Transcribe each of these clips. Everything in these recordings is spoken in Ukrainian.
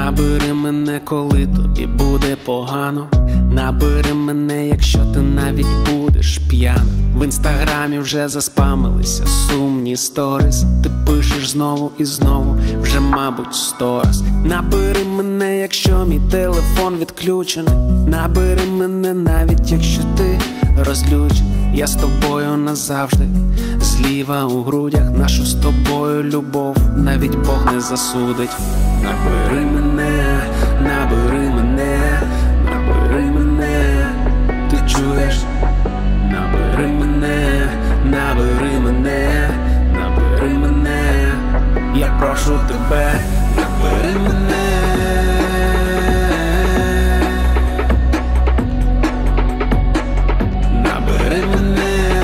Набери мене, коли тобі буде погано. Набери мене, якщо ти навіть будеш п'ян. В інстаграмі вже заспамилися сумні сторіс. Ти пишеш знову і знову, вже мабуть 100 раз. Набери мене, якщо мій телефон відключений. Набери мене, навіть якщо ти розлючений. Я з тобою назавжди, зліва у грудях. Нашу з тобою любов навіть Бог не засудить. Набери мене, набери мене, набери мене, ти чуєш? Набери мене, набери мене, набери мене, я прошу тебе, набери мене. Набери мене.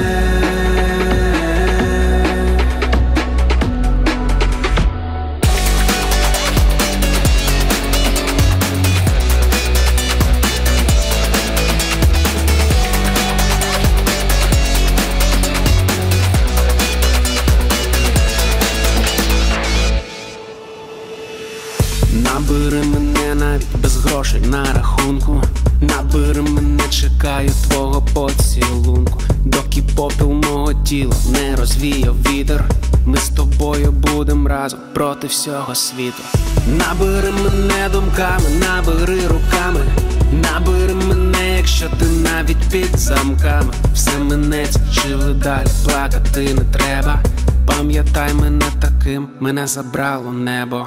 Набери мене навіть без грошей на рахунку. Набери мене, чекаю твого поцілунку. Доки попіл мого тіла не розвіяв вітер, ми з тобою будем разом проти всього світу. Набери мене думками, набери руками. Набери мене, якщо ти навіть під замками. Все минеться, живи далі, плакати не треба. Пам'ятай мене таким, мене забрало небо.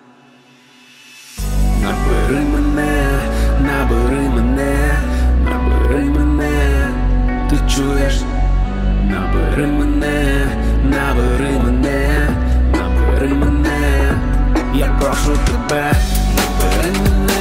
Набери мене, набери мене, набери мене, ти чуєш? Набери мене, набери мене, набери мене, я прошу тебе, набери мене.